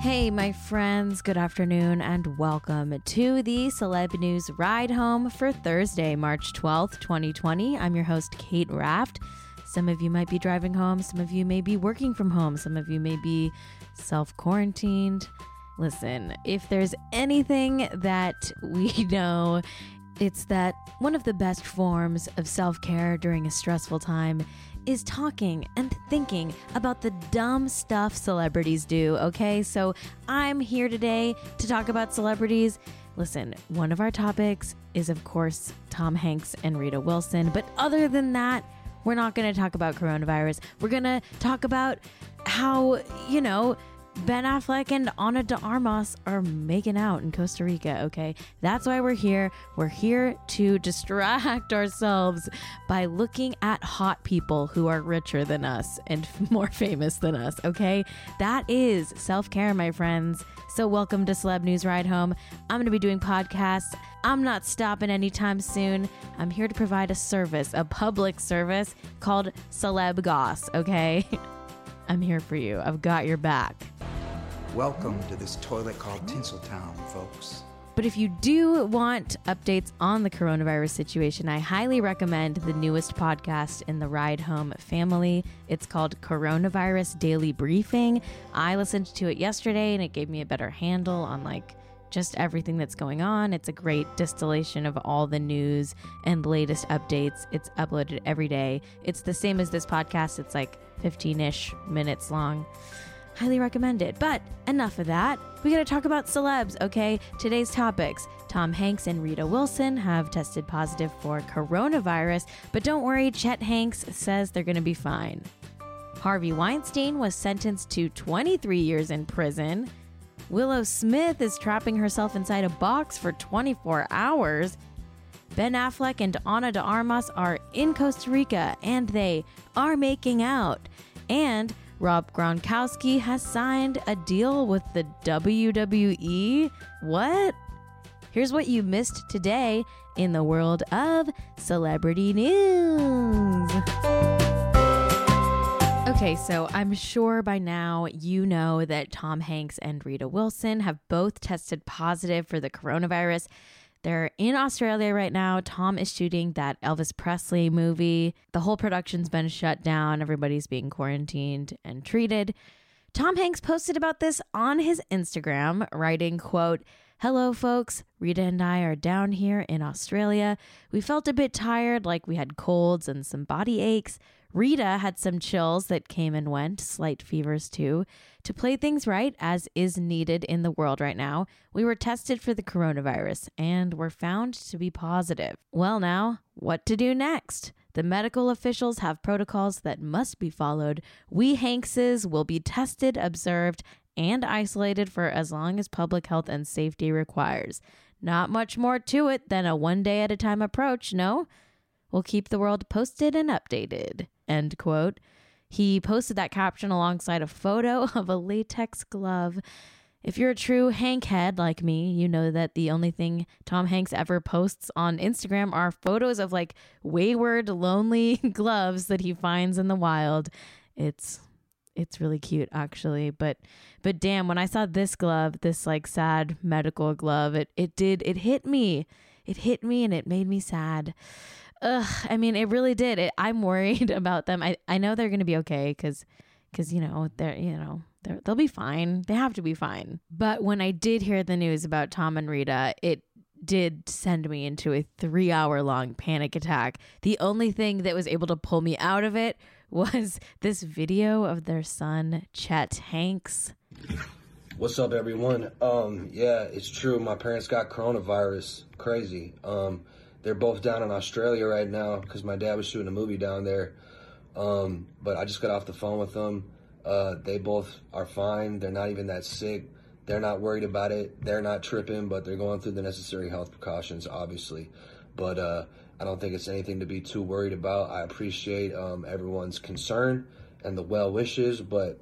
Hey, my friends, good afternoon and welcome to the Celeb News Ride Home for Thursday, March 12th, 2020. I'm your host, Kate Raft. Some of you might be driving home. Some of you may be working from home. Some of you may be self-quarantined. Listen, if there's anything that we know, it's that one of the best forms of self-care during a stressful time is talking and thinking about the dumb stuff celebrities do, okay? So I'm here today to talk about celebrities. Listen, one of our topics is, of course, Tom Hanks and Rita Wilson. But other than that, we're not going to talk about coronavirus. We're going to talk about how, Ben Affleck and Ana de Armas are making out in Costa Rica, okay? That's why we're here. We're here to distract ourselves by looking at hot people who are richer than us and more famous than us, okay? That is self-care, my friends. So welcome to Celeb News Ride Home. I'm going to be doing podcasts. I'm not stopping anytime soon. I'm here to provide a service, a public service called Celeb Goss, okay? I'm here for you. I've got your back. Welcome to this toilet called Tinseltown, folks. But if you do want updates on the coronavirus situation, I highly recommend the newest podcast in the Ride Home family. It's called Coronavirus Daily Briefing. I listened to it yesterday and it gave me a better handle on just everything that's going on. It's a great distillation of all the news and latest updates. It's uploaded every day. It's the same as this podcast. It's 15-ish minutes long. Highly recommend it. But enough of that. We got to talk about celebs, okay? Today's topics. Tom Hanks and Rita Wilson have tested positive for coronavirus, but don't worry, Chet Hanks says they're going to be fine. Harvey Weinstein was sentenced to 23 years in prison. Willow Smith is trapping herself inside a box for 24 hours. Ben Affleck and Ana de Armas are in Costa Rica, and they are making out. And Rob Gronkowski has signed a deal with the WWE. What? Here's what you missed today in the world of celebrity news. Okay, so I'm sure by now you know that Tom Hanks and Rita Wilson have both tested positive for the coronavirus. They're in Australia right now. Tom is shooting that Elvis Presley movie. The whole production's been shut down. Everybody's being quarantined and treated. Tom Hanks posted about this on his Instagram, writing, quote, "Hello, folks. Rita and I are down here in Australia. We felt a bit tired, like we had colds and some body aches. Rita had some chills that came and went, slight fevers too. To play things right, as is needed in the world right now, we were tested for the coronavirus and were found to be positive. Well now, what to do next? The medical officials have protocols that must be followed. We Hankses will be tested, observed, and isolated for as long as public health and safety requires. Not much more to it than a one day at a time approach, no? We'll keep the world posted and updated." End quote. He posted that caption alongside a photo of a latex glove. If you're a true Hank head like me, you know that the only thing Tom Hanks ever posts on Instagram are photos of wayward, lonely gloves that he finds in the wild. It's really cute, actually. But damn, when I saw this glove, this sad medical glove, it hit me. It hit me and it made me sad. I mean, it really did. I'm worried about them. I know they're going to be okay because they'll be fine. They have to be fine. But when I did hear the news about Tom and Rita, it did send me into a 3-hour-long panic attack. The only thing that was able to pull me out of it was this video of their son, Chet Hanks. What's up, everyone? Yeah, it's true. My parents got coronavirus. Crazy. They're both down in Australia right now because my dad was shooting a movie down there. But I just got off the phone with them. They both are fine. They're not even that sick. They're not worried about it. They're not tripping, but they're going through the necessary health precautions, obviously. But I don't think it's anything to be too worried about. I appreciate everyone's concern and the well wishes, but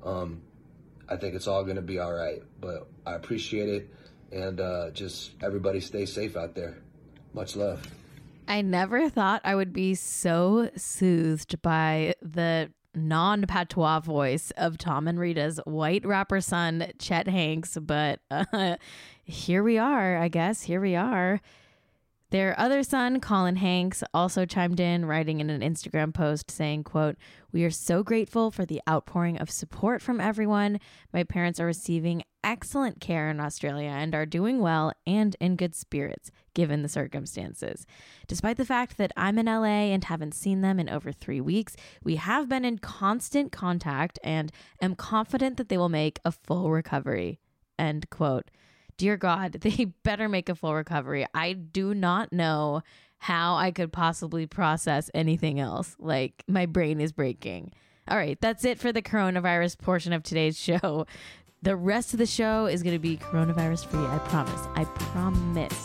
I think it's all going to be all right. But I appreciate it, and just everybody stay safe out there. Much love. I never thought I would be so soothed by the non-patois voice of Tom and Rita's white rapper son, Chet Hanks. But here we are, I guess. Here we are. Their other son, Colin Hanks, also chimed in, writing in an Instagram post saying, quote, "We are so grateful for the outpouring of support from everyone. My parents are receiving excellent care in Australia and are doing well and in good spirits, given the circumstances. Despite the fact that I'm in LA and haven't seen them in over 3 weeks, we have been in constant contact and am confident that they will make a full recovery." End quote. Dear God, they better make a full recovery. I do not know how I could possibly process anything else. Like, my brain is breaking. All right, that's it for the coronavirus portion of today's show. The rest of the show is going to be coronavirus free. I promise. I promise.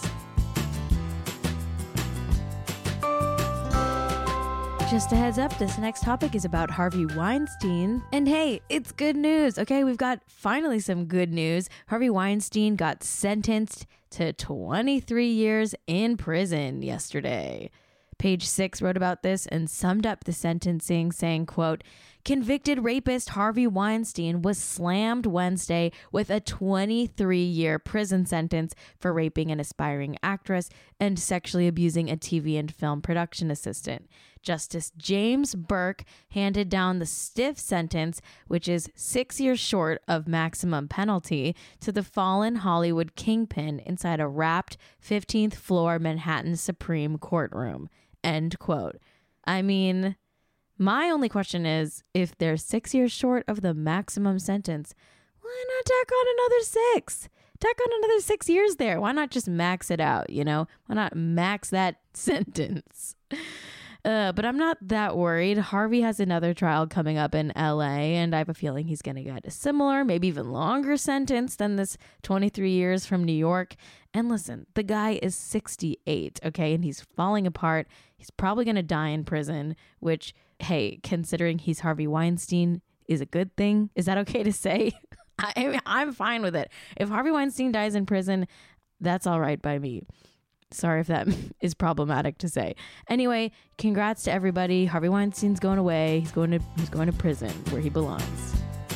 Just a heads up, this next topic is about Harvey Weinstein. And hey, it's good news. Okay, we've got finally some good news. Harvey Weinstein got sentenced to 23 years in prison yesterday. Page 6 wrote about this and summed up the sentencing saying, quote, "Convicted rapist Harvey Weinstein was slammed Wednesday with a 23-year prison sentence for raping an aspiring actress and sexually abusing a TV and film production assistant. Justice James Burke handed down the stiff sentence, which is 6 years short of maximum penalty, to the fallen Hollywood kingpin inside a wrapped 15th floor Manhattan Supreme Courtroom." End quote. I mean, my only question is, if they're 6 years short of the maximum sentence, why not tack on another 6? Tack on another 6 years there. Why not just max it out, you know? Why not max that sentence? But I'm not that worried. Harvey has another trial coming up in LA, and I have a feeling he's going to get a similar, maybe even longer sentence than this 23 years from New York. And listen, the guy is 68, okay? And he's falling apart. He's probably going to die in prison, which, hey, considering he's Harvey Weinstein, is a good thing. Is that okay to say? I'm fine with it. If Harvey Weinstein dies in prison, that's all right by me. Sorry if that is problematic to say. Anyway, congrats to everybody. Harvey Weinstein's going away. He's going to prison where he belongs.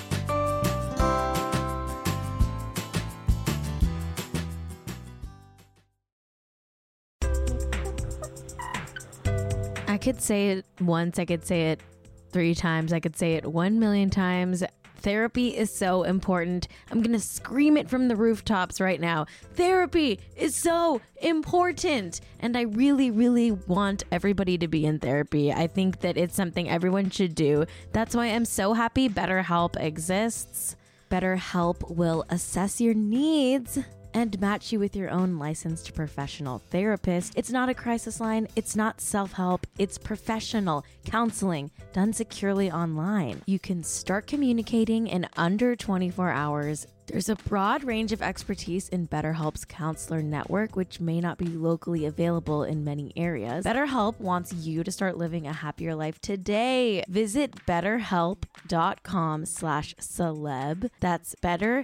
I could say it once. I could say it 3 times. I could say it 1,000,000 times. Therapy is so important. I'm going to scream it from the rooftops right now. Therapy is so important. And I really, really want everybody to be in therapy. I think that it's something everyone should do. That's why I'm so happy BetterHelp exists. BetterHelp will assess your needs and match you with your own licensed professional therapist. It's not a crisis line. It's not self-help. It's professional counseling done securely online. You can start communicating in under 24 hours. There's a broad range of expertise in BetterHelp's counselor network, which may not be locally available in many areas. BetterHelp wants you to start living a happier life today. Visit betterhelp.com/celeb. That's better,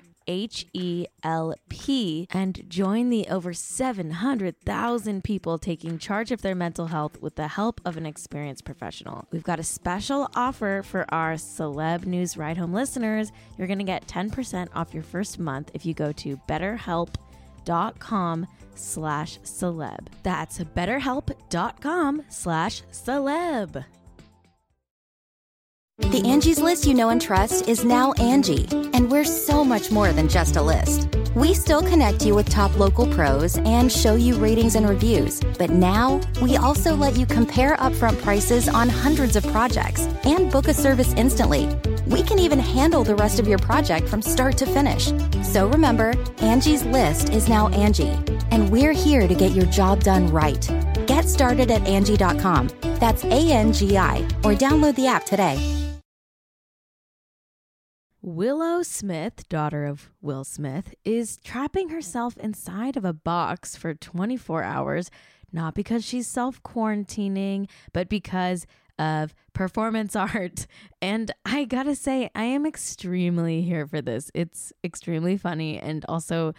HELP, and join the over 700,000 people taking charge of their mental health with the help of an experienced professional. We've got a special offer for our Celeb News Ride Home listeners. You're going to get 10% off your first month if you go to betterhelp.com/celeb. That's betterhelp.com/celeb. The Angie's List you know and trust is now Angie, and we're so much more than just a list. We still connect you with top local pros and show you ratings and reviews, but now we also let you compare upfront prices on hundreds of projects and book a service instantly. We can even handle the rest of your project from start to finish. So remember, Angie's List is now Angie, and we're here to get your job done right. Get started at Angie.com. That's ANGI, or download the app today. Willow Smith, daughter of Will Smith, is trapping herself inside of a box for 24 hours, not because she's self-quarantining, but because of performance art. And I gotta say, I am extremely here for this. It's extremely funny, and also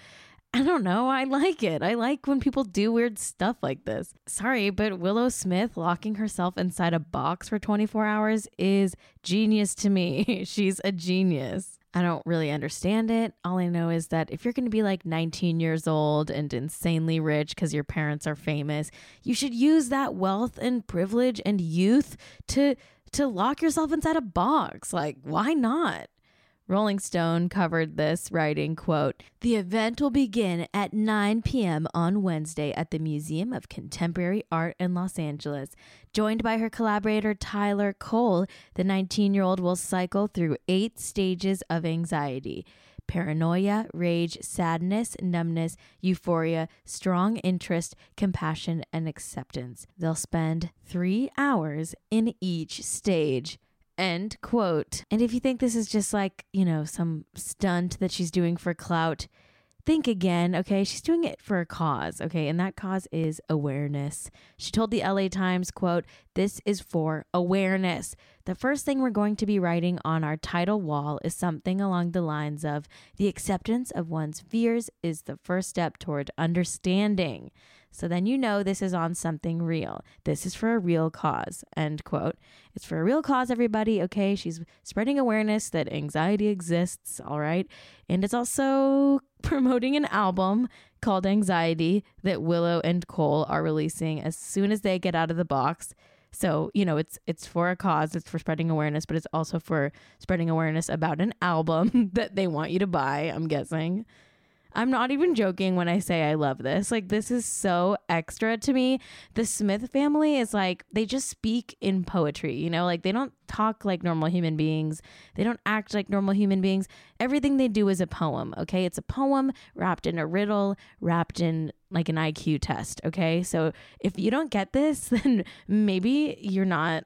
I don't know. I like it. I like when people do weird stuff like this. Sorry, but Willow Smith locking herself inside a box for 24 hours is genius to me. She's a genius. I don't really understand it. All I know is that if you're going to be like 19 years old and insanely rich because your parents are famous, you should use that wealth and privilege and youth to lock yourself inside a box. Like, why not? Rolling Stone covered this, writing, quote, "The event will begin at 9 p.m. on Wednesday at the Museum of Contemporary Art in Los Angeles. Joined by her collaborator Tyler Cole, the 19-year-old will cycle through 8 stages of anxiety: paranoia, rage, sadness, numbness, euphoria, strong interest, compassion, and acceptance. They'll spend 3 hours in each stage." End quote. And if you think this is just like, some stunt that she's doing for clout, think again, okay? She's doing it for a cause, okay? And that cause is awareness. She told the LA Times, quote, "This is for awareness. The first thing we're going to be writing on our title wall is something along the lines of, the acceptance of one's fears is the first step toward understanding. So then this is on something real. This is for a real cause," end quote. It's for a real cause, everybody, okay? She's spreading awareness that anxiety exists, all right? And it's also promoting an album called Anxiety that Willow and Cole are releasing as soon as they get out of the box. So, it's for a cause, it's for spreading awareness, but it's also for spreading awareness about an album that they want you to buy, I'm guessing. I'm not even joking when I say I love this. Like, this is so extra to me. The Smith family is like, they just speak in poetry, like they don't talk like normal human beings. They don't act like normal human beings. Everything they do is a poem, okay? It's a poem wrapped in a riddle, wrapped in like an IQ test, okay? So if you don't get this, then maybe you're not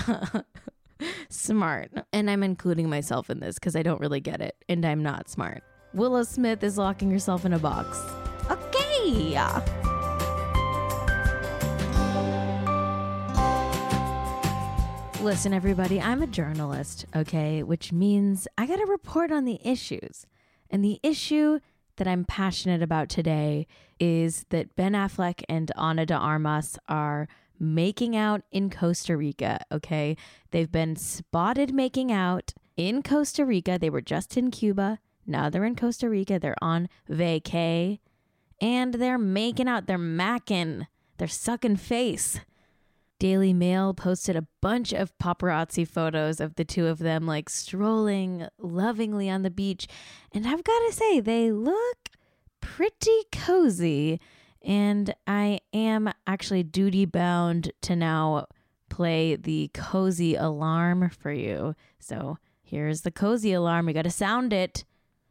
smart. And I'm including myself in this because I don't really get it and I'm not smart. Willow Smith is locking herself in a box. Okay. Listen, everybody, I'm a journalist, okay? Which means I got to report on the issues. And the issue that I'm passionate about today is that Ben Affleck and Ana de Armas are making out in Costa Rica, okay? They've been spotted making out in Costa Rica. They were just in Cuba. Now they're in Costa Rica. They're on vacay. And they're making out. They're macking. They're sucking face. Daily Mail posted a bunch of paparazzi photos of the two of them like strolling lovingly on the beach. And I've got to say, they look pretty cozy. And I am actually duty bound to now play the cozy alarm for you. So here's the cozy alarm. We got to sound it.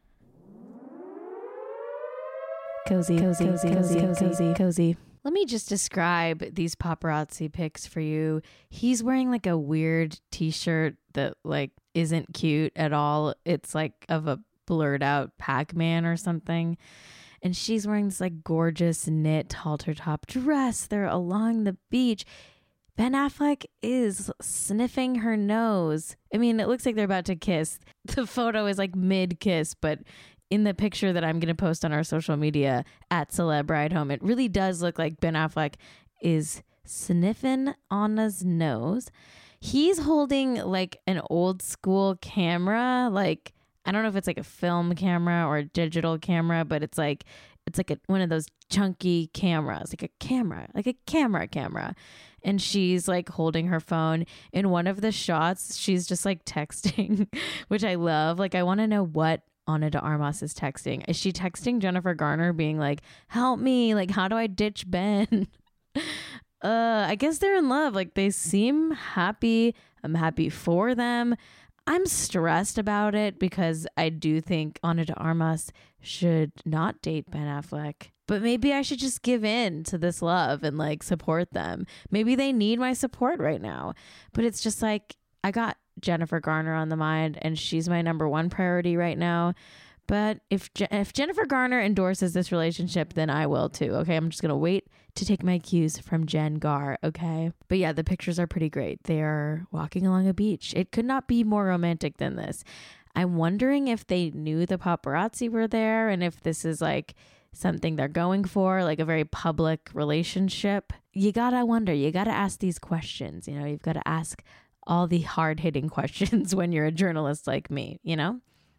Cozy, cozy, cozy, cozy, cozy, cozy. Let me just describe these paparazzi pics for you. He's wearing like a weird t-shirt that like isn't cute at all. It's like of a blurred out Pac-Man or something. And she's wearing this like gorgeous knit halter top dress. They're along the beach. Ben Affleck is sniffing her nose. I mean, it looks like they're about to kiss. The photo is like mid-kiss, but in the picture that I'm going to post on our social media at Celeb Ride Home, it really does look like Ben Affleck is sniffing Anna's nose. He's holding like an old school camera. Like, I don't know if it's like a film camera or a digital camera, but it's like one of those chunky cameras, like a camera. And she's like holding her phone. In one of the shots, she's just like texting, which I love. Like, I want to know what Ana de Armas is texting. Is she texting Jennifer Garner being like, help me? Like, how do I ditch Ben? I guess they're in love. Like, they seem happy. I'm happy for them. I'm stressed about it because I do think Ana de Armas should not date Ben Affleck. But maybe I should just give in to this love and like support them. Maybe they need my support right now. But it's just like, I got Jennifer Garner on the mind and she's my number one priority right now. But if Jennifer Garner endorses this relationship, then I will too. Okay, I'm just going to wait to take my cues from Jen Gar. Okay. But yeah, the pictures are pretty great. They are walking along a beach. It could not be more romantic than this. I'm wondering if they knew the paparazzi were there and if this is like something they're going for, like a very public relationship, you gotta wonder, you gotta ask these questions. You know, you've got to ask all the hard-hitting questions when you're a journalist like me, you know?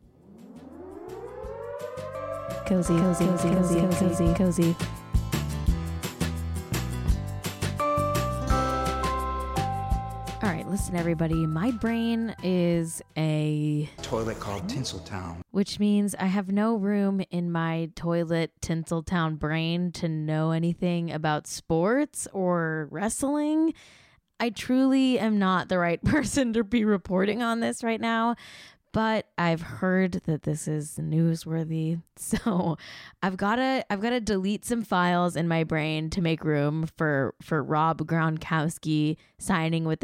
Cozy. All right, listen, everybody. My brain is a toilet called Tinseltown. Which means I have no room in my toilet Tinseltown brain to know anything about sports or wrestling. I truly am not the right person to be reporting on this right now, but I've heard that this is newsworthy. So I've gotta delete some files in my brain to make room for Rob Gronkowski signing with the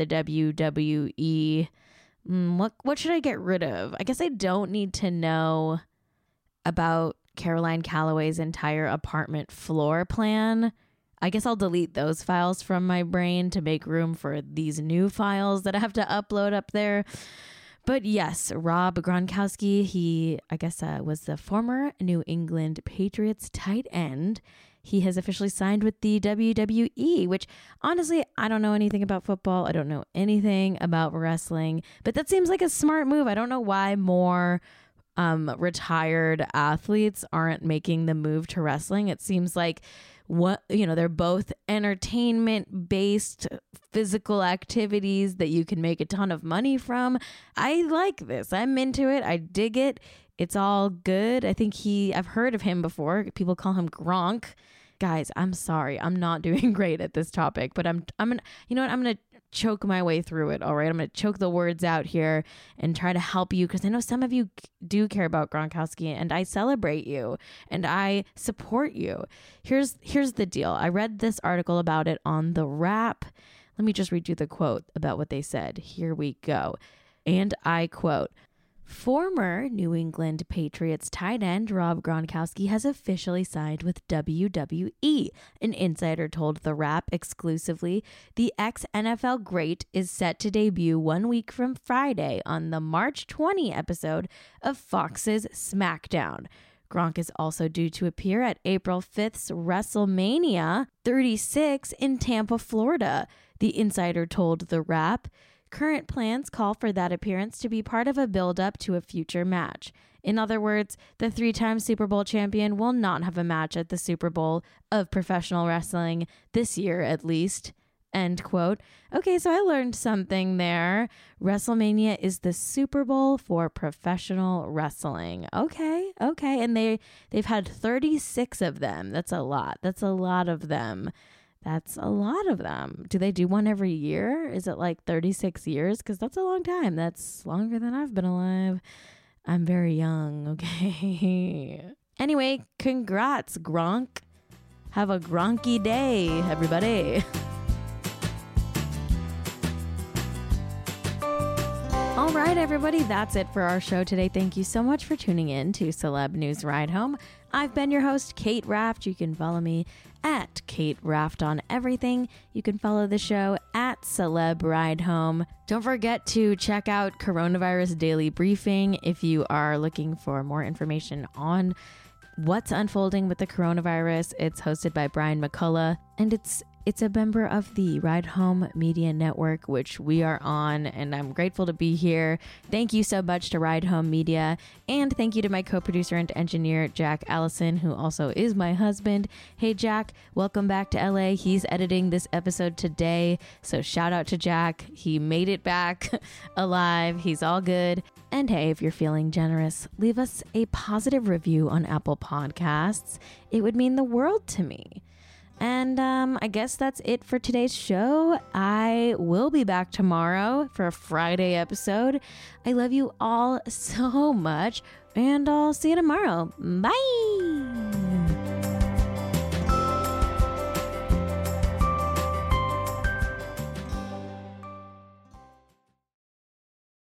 WWE. What should I get rid of? I guess I don't need to know about Caroline Calloway's entire apartment floor plan. I guess I'll delete those files from my brain to make room for these new files that I have to upload up there. But yes, Rob Gronkowski, he, I guess, was the former New England Patriots tight end. He has officially signed with the WWE, which honestly, I don't know anything about football. I don't know anything about wrestling, but that seems like a smart move. I don't know why more retired athletes aren't making the move to wrestling. It seems like they're both entertainment based physical activities that you can make a ton of money from. I like this. I'm into it. I dig it. It's all good. I think I've heard of him before. People call him Gronk. Guys, I'm sorry. I'm not doing great at this topic, but I'm going to choke my way through it. All right. I'm going to choke the words out here and try to help you, because I know some of you do care about Gronkowski, and I celebrate you and I support you. Here's the deal. I read this article about it on The Wrap. Let me just read you the quote about what they said. Here we go. And I quote, "Former New England Patriots tight end Rob Gronkowski has officially signed with WWE. An insider told The Wrap exclusively the ex-NFL great is set to debut 1 week from Friday on the March 20 episode of Fox's SmackDown. Gronk is also due to appear at April 5th's WrestleMania 36 in Tampa, Florida," the insider told The Wrap. Current plans call for that appearance to be part of a build-up to a future match. In other words, the three-time Super Bowl champion will not have a match at the Super Bowl of professional wrestling this year, at least. End quote. Okay, so I learned something there. WrestleMania is the Super Bowl for professional wrestling. Okay. And they've had 36 of them. That's a lot. That's a lot of them. Do they do one every year? Is it like 36 years? Because that's a long time. That's longer than I've been alive. I'm very young, okay? Anyway, congrats, Gronk. Have a Gronky day, everybody. All right, everybody, that's it for our show today. Thank you so much for tuning in to Celeb News Ride Home. I've been your host, Kate Raft. You can follow me at Kate Raft on everything. You can follow the show at Celeb Ride Home. Don't forget to check out Coronavirus Daily Briefing if you are looking for more information on what's unfolding with the coronavirus. It's hosted by Brian McCullough, and it's a member of the Ride Home Media Network, which we are on, and I'm grateful to be here. Thank you so much to Ride Home Media, and thank you to my co-producer and engineer, Jack Allison, who also is my husband. Hey, Jack, welcome back to LA. He's editing this episode today, so shout out to Jack. He made it back alive. He's all good. And hey, if you're feeling generous, leave us a positive review on Apple Podcasts. It would mean the world to me. And I guess that's it for today's show. I will be back tomorrow for a Friday episode. I love you all so much, and I'll see you tomorrow. Bye.